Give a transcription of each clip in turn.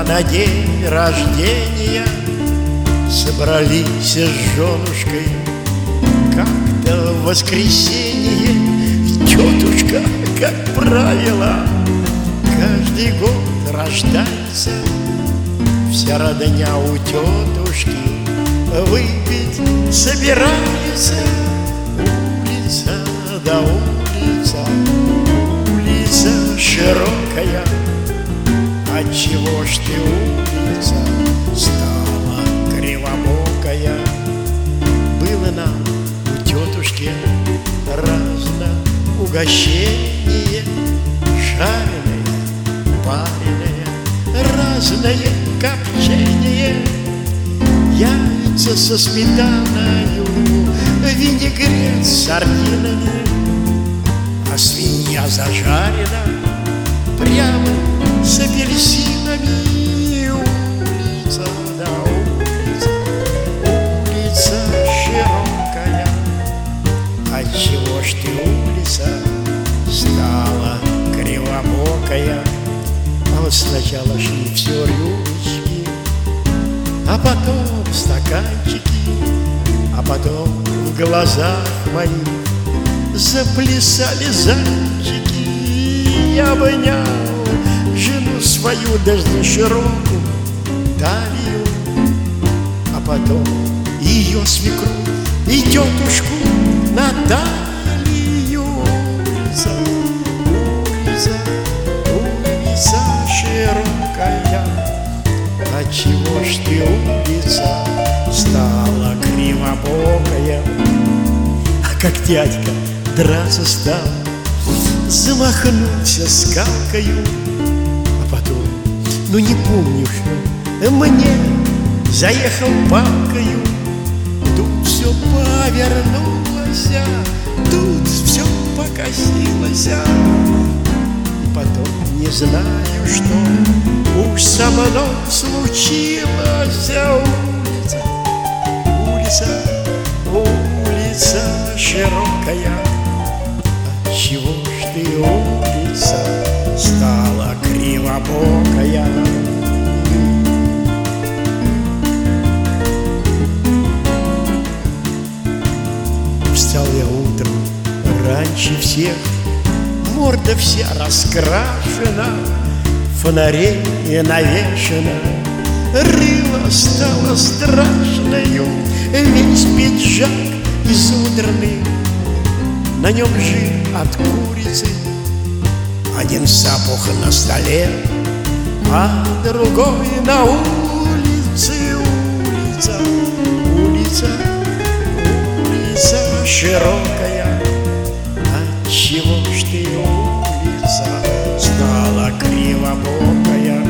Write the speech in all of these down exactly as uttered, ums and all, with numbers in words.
на день рождения собрались с женушкой как-то в воскресенье. Тетушка, как правило, каждый год рождается. Вся родня у тетушки выпить собирается. Улица да улица, улица широкая. Отчего ж ты, улица, стала кривобокая? Было нам у тетушки разно угощение, жареное, пареное, разное копчение, яйца со сметаною, винегрет с сардинами, а свинья зажарена прямо с апельсинами. Улица да улица, улица широкая. Отчего ж ты, улица, стала кривобокая? А вот сначала шли все рюмочки, а потом стаканчики, а потом в глазах моих заплясали зайчики. Я обнял жену свою даже за широкую талию, а потом ее свекровь и тетушку Наталью. Улица, улица, улица широкая. Отчего ж ты, улица, стала кривобокая? А как дядька драться стал, замахнулся скалкою, а потом, ну не помню, что мне заехал палкою. Тут все повернулось, тут все покосилось, и потом не знаю, что уж со мной случилось. Улица, улица, улица широкая. Отчего ж ты, улица, стала кривобокая? Встал я утром раньше всех, морда вся раскрашена, фонарей навешена, рыло стало страшною, весь пиджак изодранный, на нем жир от курицы, один сапог на столе, а другой на улице. Улица, улица, улица широкая. Отчего ж ты, улица, стала кривобокая?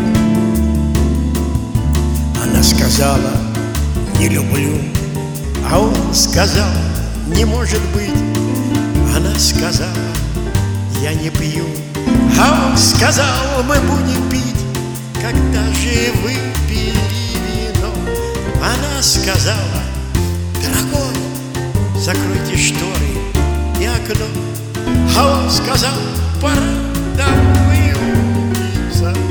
Она сказала: не люблю, а он сказал: не может быть. Она сказала: я не пью, а он сказал: мы будем пить, когда же выпили вино. Она сказала: дорогой, закройте шторы и окно. А он сказал: пора домой. Улица,